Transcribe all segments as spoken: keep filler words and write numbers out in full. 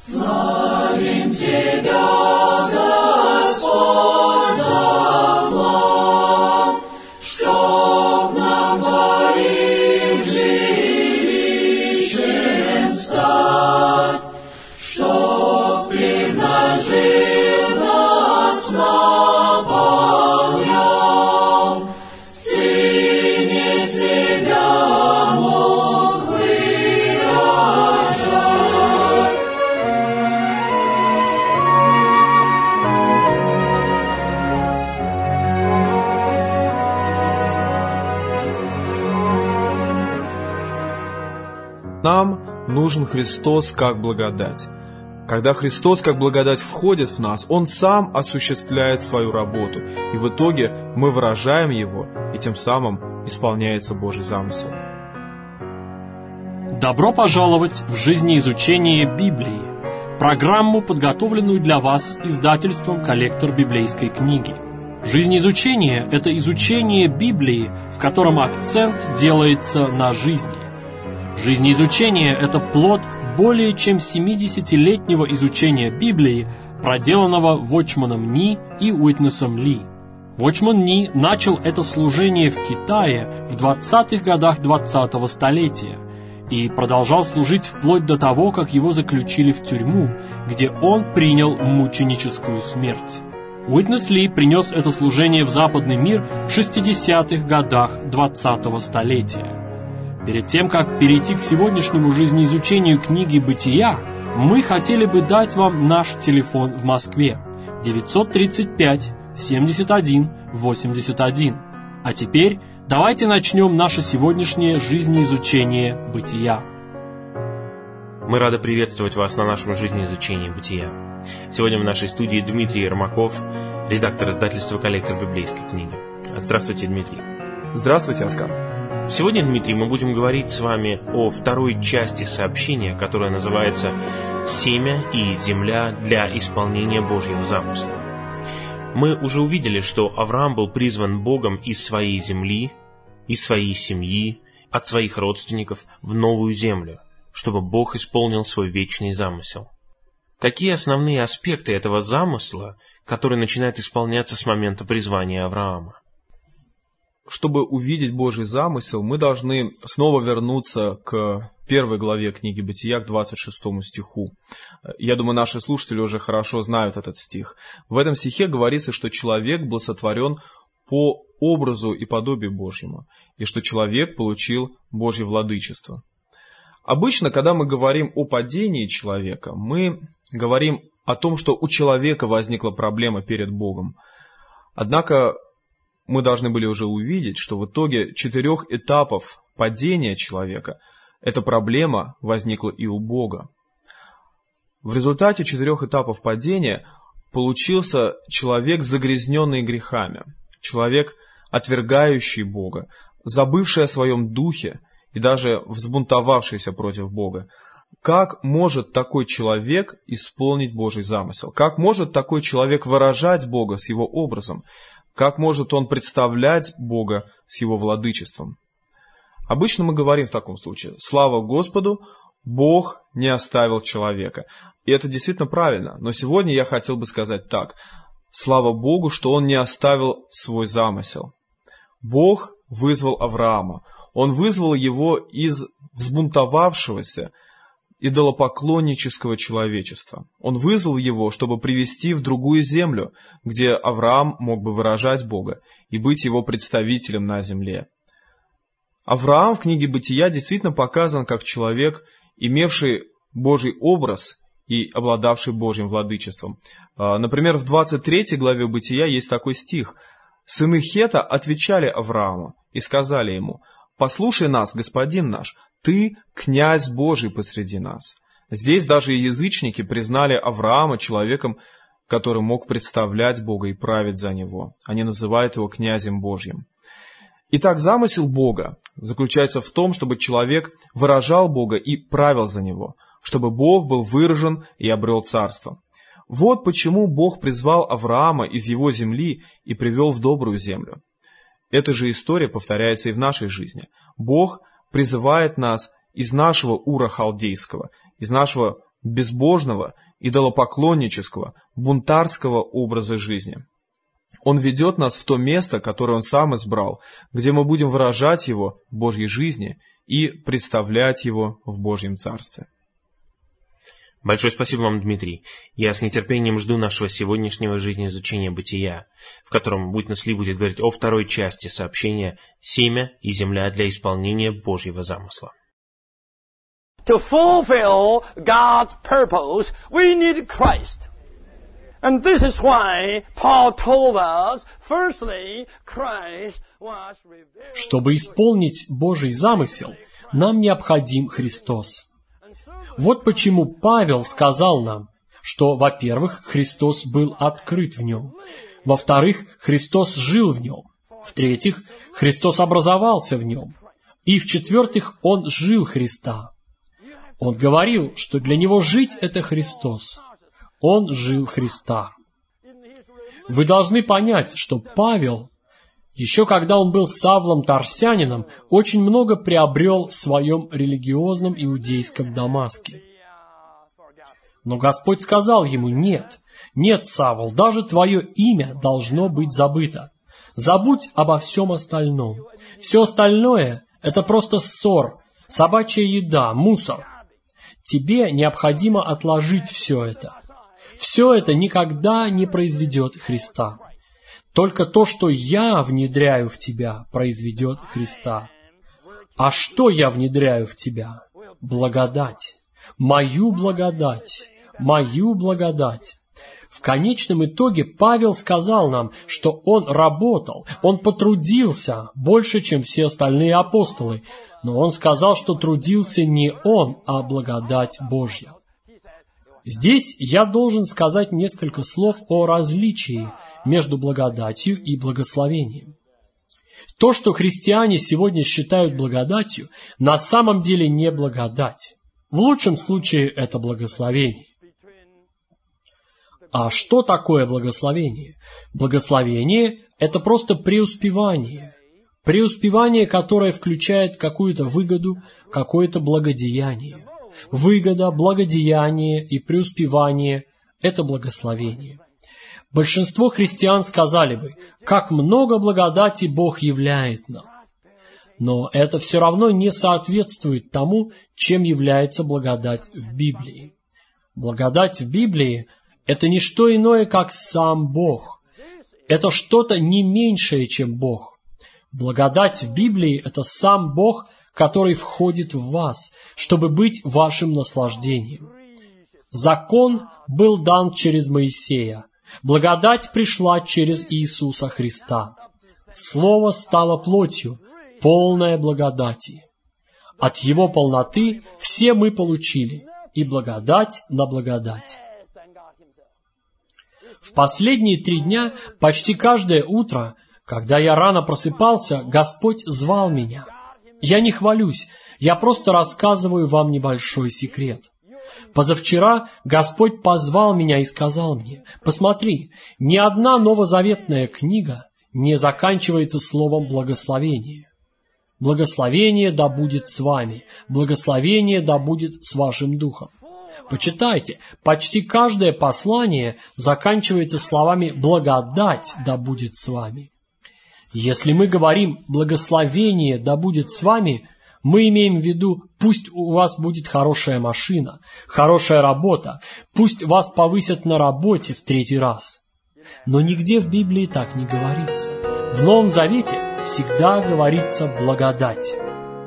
Славим Тебя, Господь, за план, чтоб нам Твоим жилищем стать, чтоб Ты в нас жил, нас наполнял, Сыне себя мог выражать. Нам нужен Христос как благодать. Когда Христос как благодать входит в нас, Он сам осуществляет свою работу, и в итоге мы выражаем Его, и тем самым исполняется Божий замысел. Добро пожаловать в жизнеизучение Библии, программу, подготовленную для вас издательством «Коллектор библейской книги». Жизнеизучение – это изучение Библии, в котором акцент делается на жизни. Жизнеизучение – это плод более чем семидесятилетнего изучения Библии, проделанного Watchman Nee и Уитнесом Ли. Watchman Nee начал это служение в Китае в двадцатых годах двадцатого столетия и продолжал служить вплоть до того, как его заключили в тюрьму, где он принял мученическую смерть. Уитнес Ли принес это служение в западный мир в шестидесятых годах двадцатого столетия. Перед тем, как перейти к сегодняшнему жизнеизучению книги «Бытия», мы хотели бы дать вам наш телефон в Москве девятьсот тридцать пять семьдесят один восемьдесят один. А теперь давайте начнем наше сегодняшнее жизнеизучение «Бытия». Мы рады приветствовать вас на нашем жизнеизучении «Бытия». Сегодня в нашей студии Дмитрий Ермаков, редактор издательства «Коллектор библейской книги». Здравствуйте, Дмитрий. Здравствуйте, Оскар. Сегодня, Дмитрий, мы будем говорить с вами о второй части сообщения, которая называется «Семя и земля для исполнения Божьего замысла». Мы уже увидели, что Авраам был призван Богом из своей земли, из своей семьи, от своих родственников в новую землю, чтобы Бог исполнил свой вечный замысел. Какие основные аспекты этого замысла, который начинает исполняться с момента призвания Авраама? Чтобы увидеть Божий замысел, мы должны снова вернуться к первой главе книги «Бытия», к двадцать шестому стиху. Я думаю, наши слушатели уже хорошо знают этот стих. В этом стихе говорится, что человек был сотворен по образу и подобию Божьему, и что человек получил Божье владычество. Обычно, когда мы говорим о падении человека, мы говорим о том, что у человека возникла проблема перед Богом. Однако мы должны были уже увидеть, что в итоге четырех этапов падения человека эта проблема возникла и у Бога. В результате четырех этапов падения получился человек, загрязненный грехами, человек, отвергающий Бога, забывший о своем духе и даже взбунтовавшийся против Бога. Как может такой человек исполнить Божий замысел? Как может такой человек выражать Бога с его образом? Как может он представлять Бога с его владычеством? Обычно мы говорим в таком случае: слава Господу, Бог не оставил человека. И это действительно правильно. Но сегодня я хотел бы сказать так: слава Богу, что Он не оставил свой замысел. Бог вызвал Авраама. Он вызвал его из взбунтовавшегося идолопоклоннического человечества. Он вызвал его, чтобы привести в другую землю, где Авраам мог бы выражать Бога и быть его представителем на земле. Авраам в книге «Бытия» действительно показан как человек, имевший Божий образ и обладавший Божьим владычеством. Например, в двадцать третьей главе «Бытия» есть такой стих: «Сыны Хета отвечали Аврааму и сказали ему: послушай нас, господин наш, ты князь Божий посреди нас». Здесь даже язычники признали Авраама человеком, который мог представлять Бога и править за Него. Они называют его князем Божьим. Итак, замысел Бога заключается в том, чтобы человек выражал Бога и правил за Него, чтобы Бог был выражен и обрел царство. Вот почему Бог призвал Авраама из его земли и привел в добрую землю. Эта же история повторяется и в нашей жизни. Бог призывает нас из нашего Ура Халдейского, из нашего безбожного, идолопоклоннического, бунтарского образа жизни. Он ведет нас в то место, которое Он сам избрал, где мы будем выражать Его в Божьей жизни и представлять Его в Божьем Царстве. Большое спасибо вам, Дмитрий. Я с нетерпением жду нашего сегодняшнего жизнеизучения бытия, в котором Witness Ли будет говорить о второй части сообщения «Семя и земля для исполнения Божьего замысла». To fulfill God's purpose, we need Christ. And this is why Paul told us, firstly, Christ was revealed. Чтобы исполнить Божий замысел, нам необходим Христос. Вот почему Павел сказал нам, что, во-первых, Христос был открыт в нем, во-вторых, Христос жил в нем, в-третьих, Христос образовался в нем, и, в-четвертых, Он жил Христа. Он говорил, что для Него жить — это Христос. Он жил Христа. Вы должны понять, что Павел, еще когда он был Савлом Тарсянином, очень много приобрел в своем религиозном иудейском Дамаске. Но Господь сказал ему: «Нет, нет, Савл, даже твое имя должно быть забыто. Забудь обо всем остальном. Все остальное — это просто ссор, собачья еда, мусор. Тебе необходимо отложить все это. Все это никогда не произведет Христа. Только то, что я внедряю в тебя, произведет Христа. А что я внедряю в тебя? Благодать. Мою благодать. Мою благодать». В конечном итоге Павел сказал нам, что он работал, он потрудился больше, чем все остальные апостолы, но он сказал, что трудился не он, а благодать Божья. Здесь я должен сказать несколько слов о различии между благодатью и благословением. То, что христиане сегодня считают благодатью, на самом деле не благодать. В лучшем случае это благословение. А что такое благословение? Благословение – это просто преуспевание. Преуспевание, которое включает какую-то выгоду, какое-то благодеяние. Выгода, благодеяние и преуспевание – это благословение. Большинство христиан сказали бы: как много благодати Бог являет нам. Но это все равно не соответствует тому, чем является благодать в Библии. Благодать в Библии – это не что иное, как сам Бог. Это что-то не меньшее, чем Бог. Благодать в Библии – это сам Бог, который входит в вас, чтобы быть вашим наслаждением. Закон был дан через Моисея. Благодать пришла через Иисуса Христа. Слово стало плотью, полное благодати. От Его полноты все мы получили, и благодать на благодать. В последние три дня, почти каждое утро, когда я рано просыпался, Господь звал меня. Я не хвалюсь, я просто рассказываю вам небольшой секрет. Позавчера Господь позвал меня и сказал мне: посмотри, ни одна новозаветная книга не заканчивается словом «благословение». Благословение да будет с вами, благословение да будет с вашим духом. Почитайте, почти каждое послание заканчивается словами «благодать да будет с вами». Если мы говорим «благословение да будет с вами», мы имеем в виду: пусть у вас будет хорошая машина, хорошая работа, пусть вас повысят на работе в третий раз. Но нигде в Библии так не говорится. В Новом Завете всегда говорится «благодать».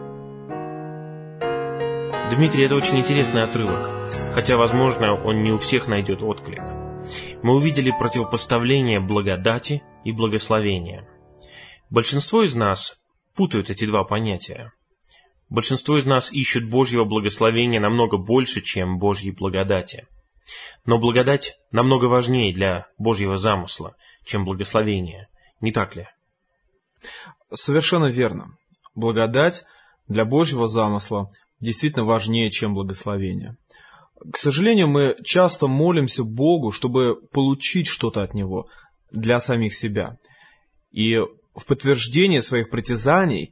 Дмитрий, это очень интересный отрывок, хотя, возможно, он не у всех найдет отклик. Мы увидели противопоставление благодати и благословения. Большинство из нас путают эти два понятия. Большинство из нас ищут Божьего благословения намного больше, чем Божьей благодати. Но благодать намного важнее для Божьего замысла, чем благословение. Не так ли? Совершенно верно. Благодать для Божьего замысла действительно важнее, чем благословение. К сожалению, мы часто молимся Богу, чтобы получить что-то от Него для самих себя. И в подтверждение своих притязаний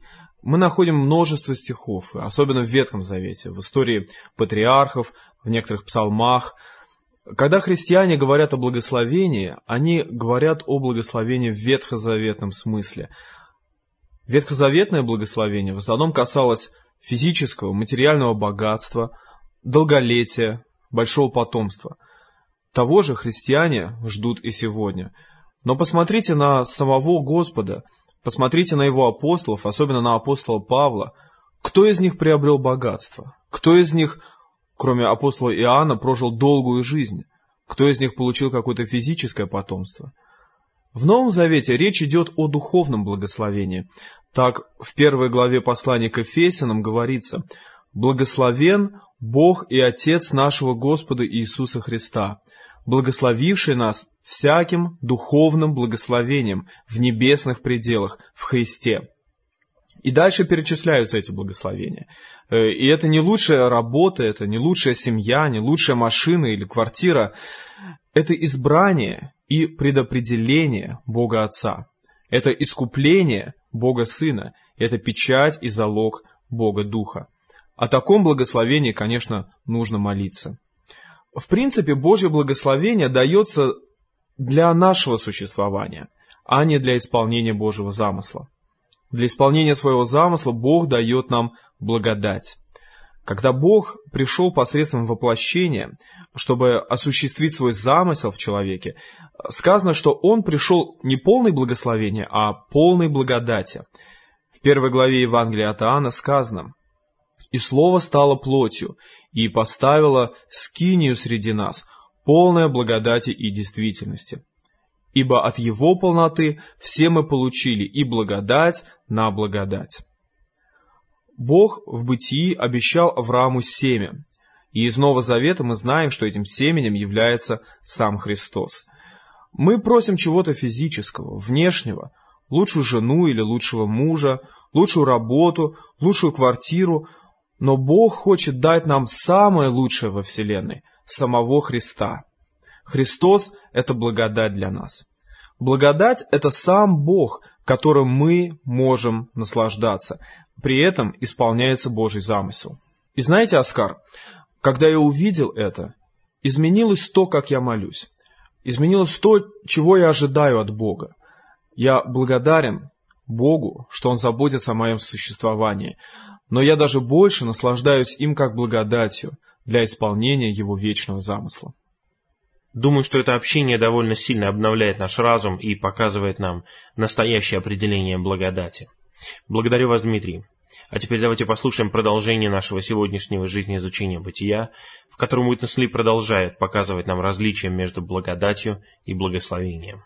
мы находим множество стихов, особенно в Ветхом Завете, в истории патриархов, в некоторых псалмах. Когда христиане говорят о благословении, они говорят о благословении в ветхозаветном смысле. Ветхозаветное благословение в основном касалось физического, материального богатства, долголетия, большого потомства. Того же христиане ждут и сегодня. Но посмотрите на самого Господа, посмотрите на Его апостолов, особенно на апостола Павла. Кто из них приобрел богатство? Кто из них, кроме апостола Иоанна, прожил долгую жизнь? Кто из них получил какое-то физическое потомство? В Новом Завете речь идет о духовном благословении. Так, в первой главе послания к Ефесянам говорится: «Благословен Бог и Отец нашего Господа Иисуса Христа, благословивший нас всяким духовным благословением в небесных пределах в Христе». И дальше перечисляются эти благословения. И это не лучшая работа, это не лучшая семья, не лучшая машина или квартира. Это избрание и предопределение Бога Отца. Это искупление Бога Сына. Это печать и залог Бога Духа. О таком благословении, конечно, нужно молиться. В принципе, Божье благословение дается для нашего существования, а не для исполнения Божьего замысла. Для исполнения своего замысла Бог дает нам благодать. Когда Бог пришел посредством воплощения, чтобы осуществить свой замысел в человеке, сказано, что Он пришел не полной благословения, а полной благодати. В первой главе Евангелия от Иоанна сказано: «И Слово стало плотью, и поставило скинию среди нас, полное благодати и действительности. Ибо от Его полноты все мы получили и благодать на благодать». Бог в Бытии обещал Аврааму семя, и из Нового Завета мы знаем, что этим семенем является сам Христос. Мы просим чего-то физического, внешнего, лучшую жену или лучшего мужа, лучшую работу, лучшую квартиру, но Бог хочет дать нам самое лучшее во Вселенной – самого Христа. Христос – это благодать для нас. Благодать – это сам Бог, которым мы можем наслаждаться. При этом исполняется Божий замысел. И знаете, Оскар, когда я увидел это, изменилось то, как я молюсь. Изменилось то, чего я ожидаю от Бога. Я благодарен Богу, что Он заботится о моем существовании, но я даже больше наслаждаюсь им как благодатью для исполнения Его вечного замысла. Думаю, что это общение довольно сильно обновляет наш разум и показывает нам настоящее определение благодати. Благодарю вас, Дмитрий. А теперь давайте послушаем продолжение нашего сегодняшнего жизнеизучения бытия, в котором Уитнес Ли продолжает показывать нам различия между благодатью и благословением.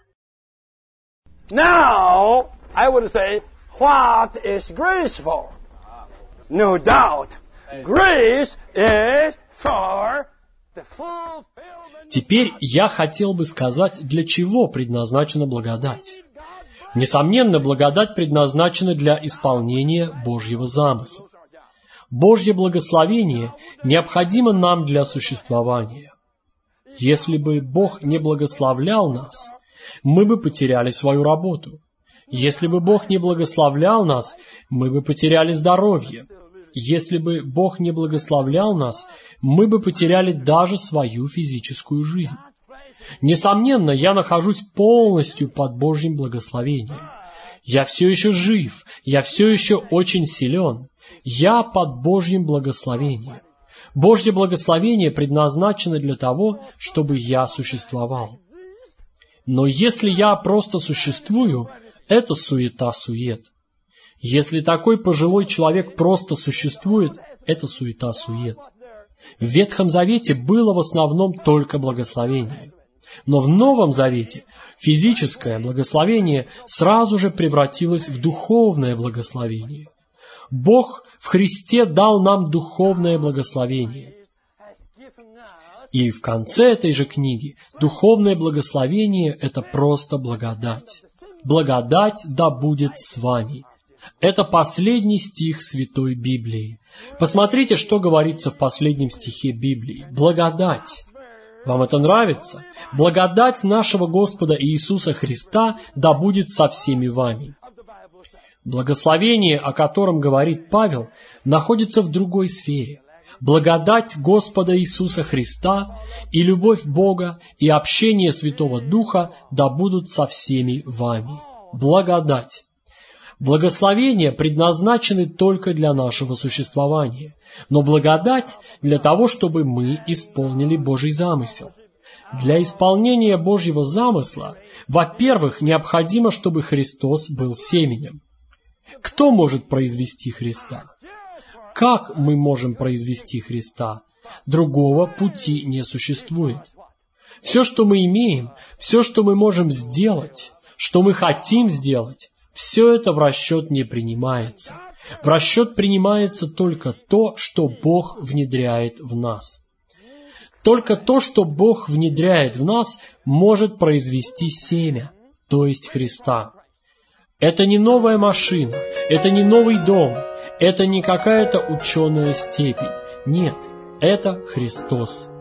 Now, I would say, what is grace for? No doubt, grace is for the fulfillment. Теперь я хотел бы сказать, для чего предназначена благодать. Несомненно, благодать предназначена для исполнения Божьего замысла. Божье благословение необходимо нам для существования. Если бы Бог не благословлял нас, мы бы потеряли свою работу. Если бы Бог не благословлял нас, мы бы потеряли здоровье. Если бы Бог не благословлял нас, мы бы потеряли даже свою физическую жизнь. Несомненно, я нахожусь полностью под Божьим благословением. Я все еще жив, я все еще очень силен. Я под Божьим благословением. Божье благословение предназначено для того, чтобы я существовал. Но если я просто существую, это суета-сует. Если такой пожилой человек просто существует, это суета-сует. В Ветхом Завете было в основном только благословение. Но в Новом Завете физическое благословение сразу же превратилось в духовное благословение. Бог в Христе дал нам духовное благословение. И в конце этой же книги духовное благословение – это просто благодать. Благодать да будет с вами. Это последний стих Святой Библии. Посмотрите, что говорится в последнем стихе Библии. Благодать. Вам это нравится? Благодать нашего Господа Иисуса Христа да будет со всеми вами. Благословение, о котором говорит Павел, находится в другой сфере. Благодать Господа Иисуса Христа и любовь Бога и общение Святого Духа да будут со всеми вами. Благодать. Благословения предназначены только для нашего существования, но благодать для того, чтобы мы исполнили Божий замысел. Для исполнения Божьего замысла, во-первых, необходимо, чтобы Христос был семенем. Кто может произвести Христа? Как мы можем произвести Христа? Другого пути не существует. Все, что мы имеем, все, что мы можем сделать, что мы хотим сделать, все это в расчет не принимается. В расчет принимается только то, что Бог внедряет в нас. Только то, что Бог внедряет в нас, может произвести семя, то есть Христа. Это не новая машина, это не новый дом, это не какая-то ученая степень. Нет, это Христос.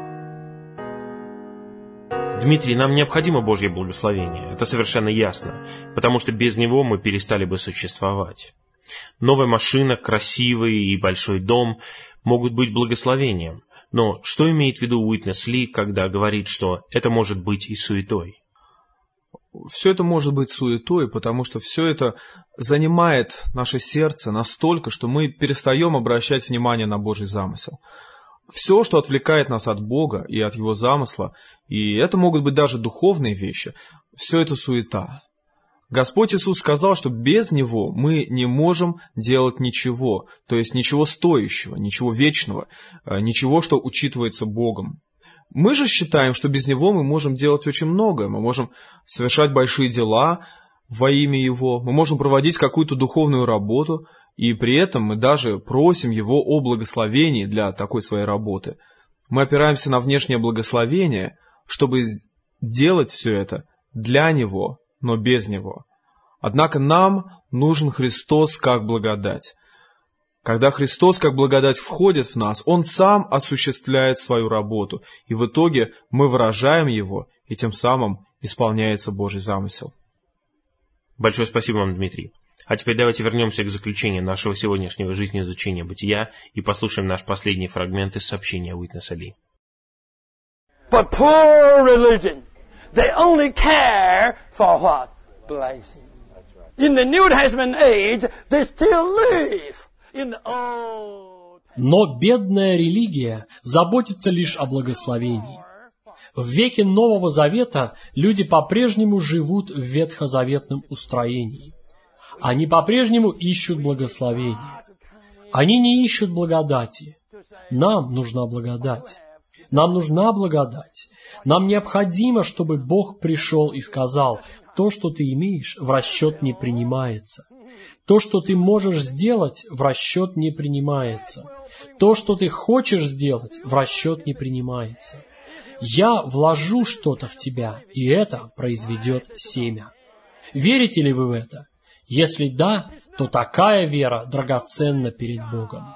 Дмитрий, нам необходимо Божье благословение, это совершенно ясно, потому что без него мы перестали бы существовать. Новая машина, красивый и большой дом могут быть благословением, но что имеет в виду Уитнес Ли, когда говорит, что это может быть и суетой? Все это может быть суетой, потому что все это занимает наше сердце настолько, что мы перестаем обращать внимание на Божий замысел. Все, что отвлекает нас от Бога и от Его замысла, и это могут быть даже духовные вещи, все это суета. Господь Иисус сказал, что без Него мы не можем делать ничего, то есть ничего стоящего, ничего вечного, ничего, что учитывается Богом. Мы же считаем, что без Него мы можем делать очень многое, мы можем совершать большие дела во имя Его, мы можем проводить какую-то духовную работу, и при этом мы даже просим Его о благословении для такой своей работы. Мы опираемся на внешнее благословение, чтобы делать все это для Него, но без Него. Однако нам нужен Христос как благодать. Когда Христос как благодать входит в нас, Он сам осуществляет свою работу, и в итоге мы выражаем Его, и тем самым исполняется Божий замысел. Большое спасибо вам, Дмитрий. А теперь давайте вернемся к заключению нашего сегодняшнего жизнеизучения бытия и послушаем наш последний фрагмент из сообщения Уитнеса Ли. But poor religion, they only care for what? Blessing. In the New Testament age, they still live in the old. Но бедная религия заботится лишь о благословении. В веке Нового Завета люди по-прежнему живут в ветхозаветном устроении. Они по-прежнему ищут благословения. Они не ищут благодати. Нам нужна благодать. Нам нужна благодать. Нам необходимо, чтобы Бог пришел и сказал: то, что ты имеешь, в расчет не принимается. То, что ты можешь сделать, в расчет не принимается. То, что ты хочешь сделать, в расчет не принимается. Я вложу что-то в тебя, и это произведет семя. Верите ли вы в это? Если да, то такая вера драгоценна перед Богом.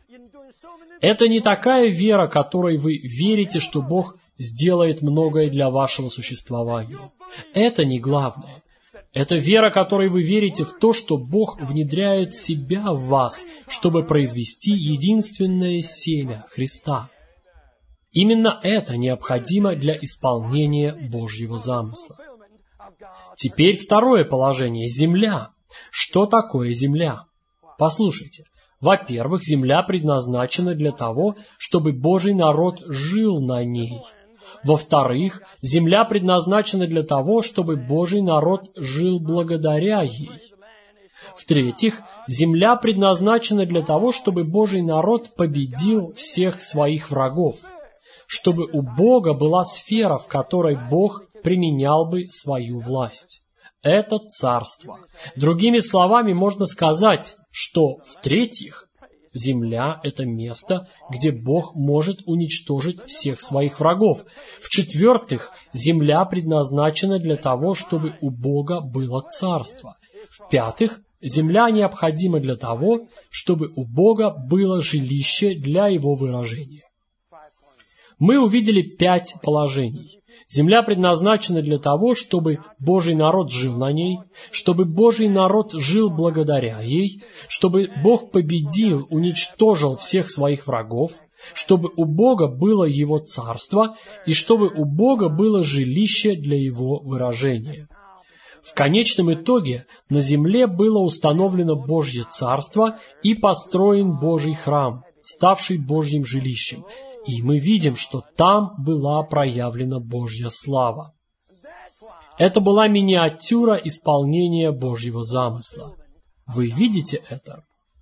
Это не такая вера, которой вы верите, что Бог сделает многое для вашего существования. Это не главное. Это вера, которой вы верите в то, что Бог внедряет себя в вас, чтобы произвести единственное семя Христа. Именно это необходимо для исполнения Божьего замысла. Теперь второе положение – земля. Что такое земля? Послушайте. Во-первых, земля предназначена для того, чтобы Божий народ жил на ней. Во-вторых, земля предназначена для того, чтобы Божий народ жил благодаря ей. В-третьих, земля предназначена для того, чтобы Божий народ победил всех своих врагов, чтобы у Бога была сфера, в которой Бог применял бы свою власть. Это царство. Другими словами, можно сказать, что, в-третьих, земля – это место, где Бог может уничтожить всех своих врагов. В-четвертых, земля предназначена для того, чтобы у Бога было царство. В-пятых, земля необходима для того, чтобы у Бога было жилище для Его выражения. Мы увидели пять положений. Земля предназначена для того, чтобы Божий народ жил на ней, чтобы Божий народ жил благодаря ей, чтобы Бог победил, уничтожил всех своих врагов, чтобы у Бога было Его царство и чтобы у Бога было жилище для Его выражения. В конечном итоге на земле было установлено Божье царство и построен Божий храм, ставший Божьим жилищем, и мы видим, что там была проявлена Божья слава. Это была миниатюра исполнения Божьего замысла. Вы видите это?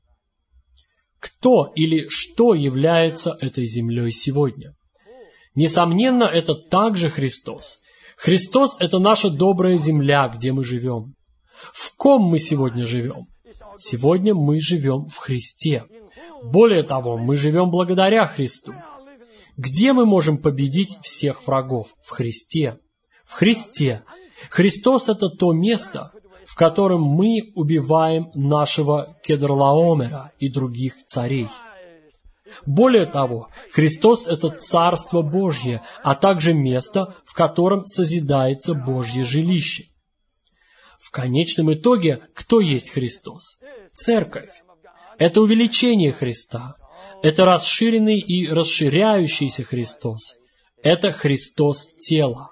Кто или что является этой землей сегодня? Несомненно, это также Христос. Христос – это наша добрая земля, где мы живем. В ком мы сегодня живем? Сегодня мы живем в Христе. Более того, мы живем благодаря Христу. Где мы можем победить всех врагов? В Христе. В Христе. Христос – это то место, в котором мы убиваем нашего Кедорлаомера и других царей. Более того, Христос – это Царство Божье, а также место, в котором созидается Божье жилище. В конечном итоге, кто есть Христос? Церковь. Это увеличение Христа. Это расширенный и расширяющийся Христос. Это Христос тело.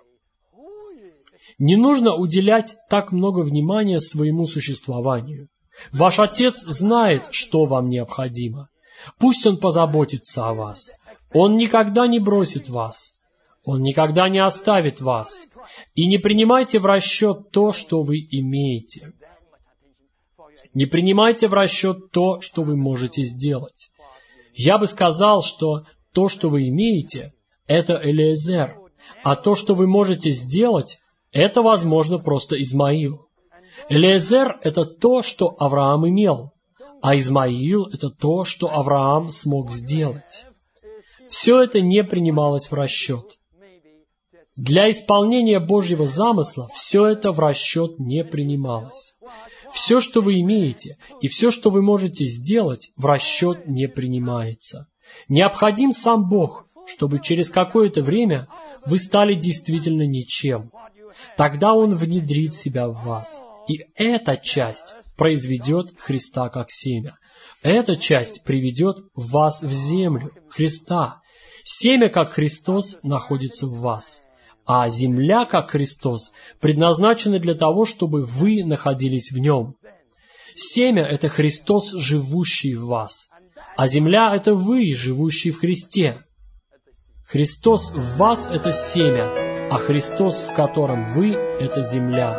Не нужно уделять так много внимания своему существованию. Ваш Отец знает, что вам необходимо. Пусть Он позаботится о вас. Он никогда не бросит вас. Он никогда не оставит вас. И не принимайте в расчет то, что вы имеете. Не принимайте в расчет то, что вы можете сделать. Я бы сказал, что то, что вы имеете, это Элиэзер, а то, что вы можете сделать, это, возможно, просто Измаил. Элиэзер – это то, что Авраам имел, а Измаил – это то, что Авраам смог сделать. Все это не принималось в расчет. Для исполнения Божьего замысла все это в расчет не принималось. Все, что вы имеете, и все, что вы можете сделать, в расчет не принимается. Необходим сам Бог, чтобы через какое-то время вы стали действительно ничем. Тогда Он внедрит себя в вас. И эта часть произведет Христа как семя. Эта часть приведет вас в землю, Христа. Семя, как Христос, находится в вас. А земля, как Христос, предназначена для того, чтобы вы находились в нем. Семя – это Христос, живущий в вас. А земля – это вы, живущие в Христе. Христос в вас – это семя, а Христос, в котором вы – это земля.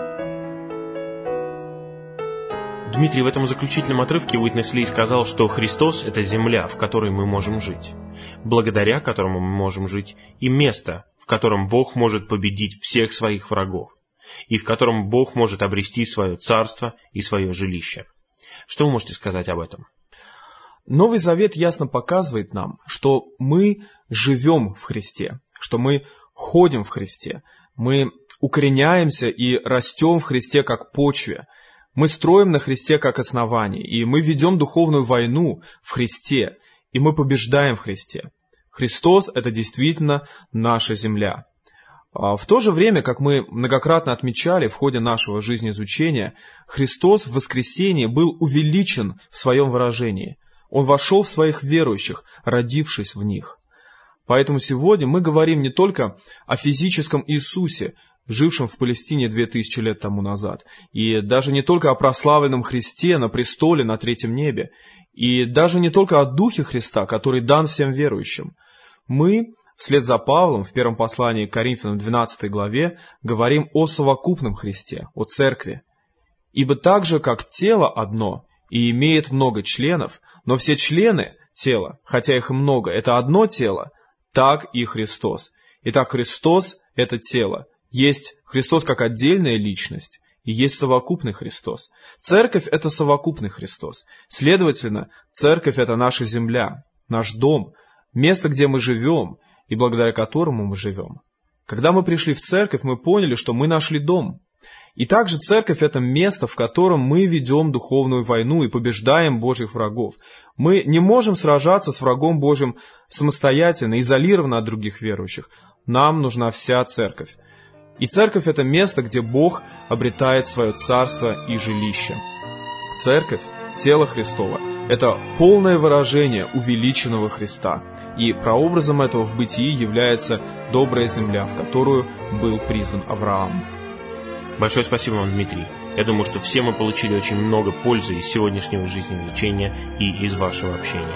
Дмитрий, в этом заключительном отрывке Уитнес Ли сказал, что Христос – это земля, в которой мы можем жить, благодаря которому мы можем жить, и место, в котором Бог может победить всех своих врагов, и в котором Бог может обрести свое царство и свое жилище. Что вы можете сказать об этом? Новый Завет ясно показывает нам, что мы живем в Христе, что мы ходим в Христе, мы укореняемся и растем в Христе как почве, мы строим на Христе как основании, и мы ведем духовную войну в Христе, и мы побеждаем в Христе. Христос – это действительно наша земля. В то же время, как мы многократно отмечали в ходе нашего жизнеизучения, Христос в воскресении был увеличен в своем выражении. Он вошел в своих верующих, родившись в них. Поэтому сегодня мы говорим не только о физическом Иисусе, жившем в Палестине две тысячи лет тому назад, и даже не только о прославленном Христе на престоле на третьем небе, и даже не только о Духе Христа, который дан всем верующим. Мы, вслед за Павлом, в первом послании к Коринфянам двенадцатой главе, говорим о совокупном Христе, о Церкви. Ибо так же, как тело одно и имеет много членов, но все члены тела, хотя их и много, это одно тело, так и Христос. Итак, Христос – это тело. Есть Христос как отдельная личность, и есть совокупный Христос. Церковь – это совокупный Христос. Следовательно, Церковь – это наша земля, наш дом, место, где мы живем, и благодаря которому мы живем. Когда мы пришли в Церковь, мы поняли, что мы нашли дом. И также Церковь – это место, в котором мы ведем духовную войну и побеждаем Божьих врагов. Мы не можем сражаться с врагом Божьим самостоятельно, изолированно от других верующих. Нам нужна вся церковь. И церковь – это место, где Бог обретает свое царство и жилище. Церковь, тело Христово, это полное выражение увеличенного Христа. И прообразом этого в бытии является добрая земля, в которую был призван Авраам. Большое спасибо вам, Дмитрий. Я думаю, что все мы получили очень много пользы из сегодняшнего жизнеизучения и из вашего общения.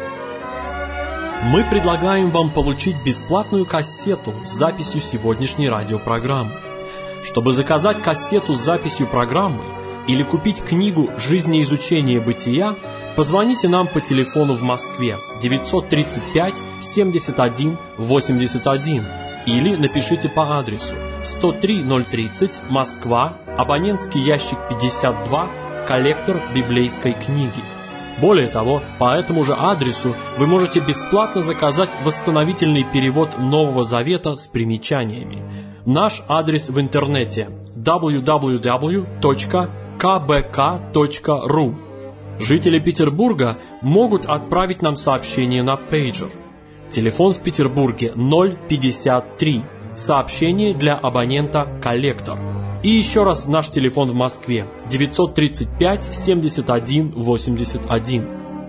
Мы предлагаем вам получить бесплатную кассету с записью сегодняшней радиопрограммы. Чтобы заказать кассету с записью программы или купить книгу «Жизнеизучение бытия», позвоните нам по телефону в Москве девятьсот тридцать пять семьдесят один восемьдесят один или напишите по адресу сто три ноль тридцать, Москва, абонентский ящик пятьдесят два, коллектор библейской книги. Более того, по этому же адресу вы можете бесплатно заказать восстановительный перевод Нового Завета с примечаниями. Наш адрес в интернете дабл ю дабл ю дабл ю точка ка бэ ка точка ру. Жители Петербурга могут отправить нам сообщение на пейджер. Телефон в Петербурге ноль пятьдесят три. Сообщение для абонента «Коллектор». И еще раз наш телефон в Москве девятьсот тридцать пять семьдесят один восемьдесят один.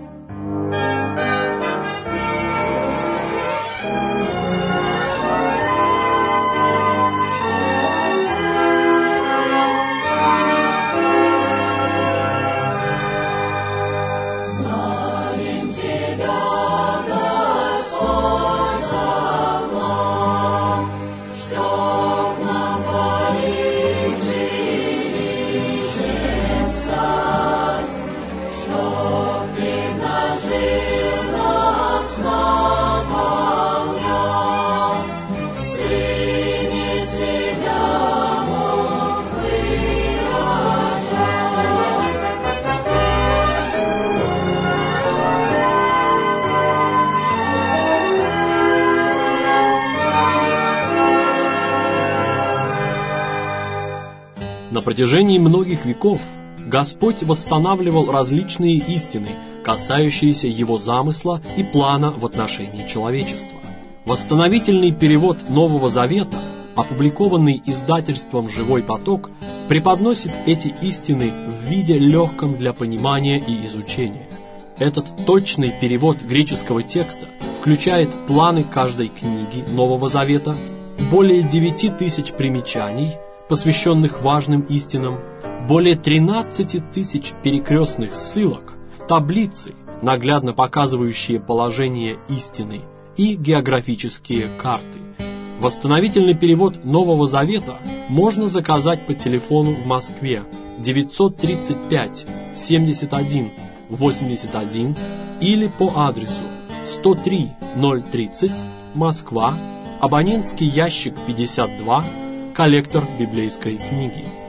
На протяжении многих веков Господь восстанавливал различные истины, касающиеся Его замысла и плана в отношении человечества. Восстановительный перевод Нового Завета, опубликованный издательством «Живой поток», преподносит эти истины в виде легком для понимания и изучения. Этот точный перевод греческого текста включает планы каждой книги Нового Завета, более девяти тысяч примечаний, посвященных важным истинам, более тринадцати тысяч перекрестных ссылок, таблицы, наглядно показывающие положение истины, и географические карты. Восстановительный перевод Нового Завета можно заказать по телефону в Москве девятьсот тридцать пять семьдесят один восемьдесят один или по адресу сто три ноль тридцать, Москва, абонентский ящик пятьдесят два, коллектор библейской книги.